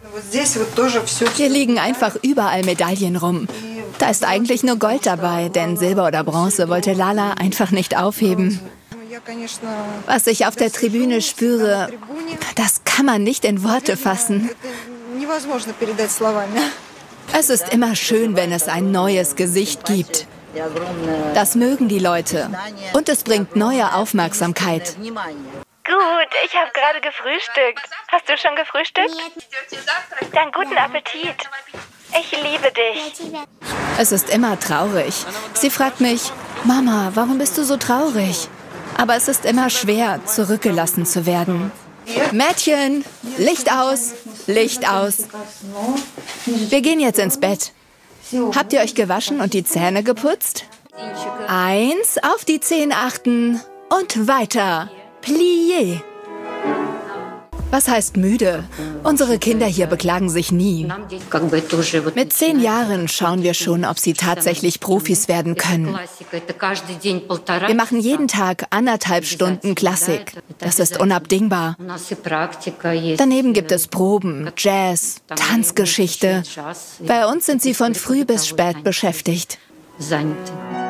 Hier liegen einfach überall Medaillen rum. Da ist eigentlich nur Gold dabei, denn Silber oder Bronze wollte Lala einfach nicht aufheben. Was ich auf der Tribüne spüre, das kann man nicht in Worte fassen. Es ist immer schön, wenn es ein neues Gesicht gibt. Das mögen die Leute. Und es bringt neue Aufmerksamkeit. Gut, ich habe gerade gefrühstückt. Hast du schon gefrühstückt? Dann guten Appetit. Ich liebe dich. Es ist immer traurig. Sie fragt mich, Mama, warum bist du so traurig? Aber es ist immer schwer, zurückgelassen zu werden. Mädchen, Licht aus, Licht aus. Wir gehen jetzt ins Bett. Habt ihr euch gewaschen und die Zähne geputzt? 1, auf die 10 achten und weiter. Plié. Was heißt müde? Unsere Kinder hier beklagen sich nie. Mit 10 Jahren schauen wir schon, ob sie tatsächlich Profis werden können. Wir machen jeden Tag 1,5 Stunden Klassik. Das ist unabdingbar. Daneben gibt es Proben, Jazz, Tanzgeschichte. Bei uns sind sie von früh bis spät beschäftigt.